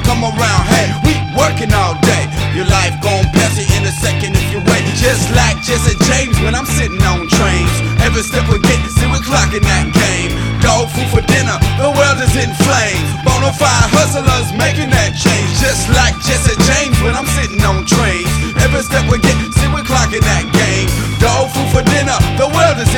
come around, hey, we working all day. Your life gon' pass you in a second if you wait. Just like Jesse James when I'm sitting on trains. Every step we get, see we're clocking that game. Dog food for dinner, the world is in flames. Bonafide hustlers making that change. Just like Jesse James when I'm sitting on trains. Every step we get, see we're clocking that game. Dog food for dinner, the world is in